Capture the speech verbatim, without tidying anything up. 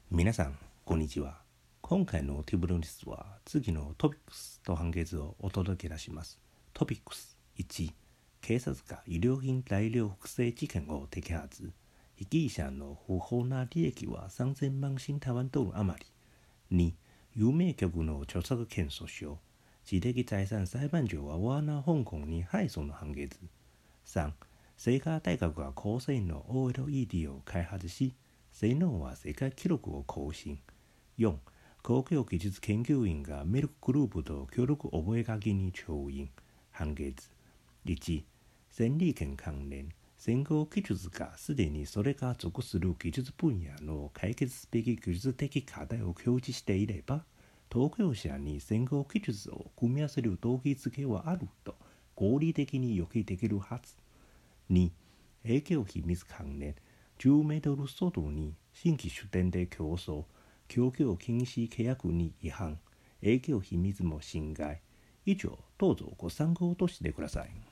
皆さん、こんにちは。今回のティブルニスは次のトピックスと判決をお届けいたします。トピックスいち、警察が医療品大量複製事件を摘発。被疑者の不法な利益はさんぜんまん新台湾ドル余り。に、有名曲の著作権訴訟。知的財産裁判所はワーナー香港に敗訴の判決。さん、清華大学が高性能 オーエルイーディー を開発し、性能は世界記録を更新。よん. 公共技術研究員がメルクグループと協力覚書に調印。判決。いち. 戦利権関連。先行技術がすでにそれが属する技術分野の解決すべき技術的課題を表示していれば、当業者に先行技術を組み合わせる動機づけはあると合理的に予期できるはず。に. 営業秘密関連。じゅうメートル外に新規出店で競争、供給禁止契約に違反、営業秘密も侵害。以上、どうぞご参考としてください。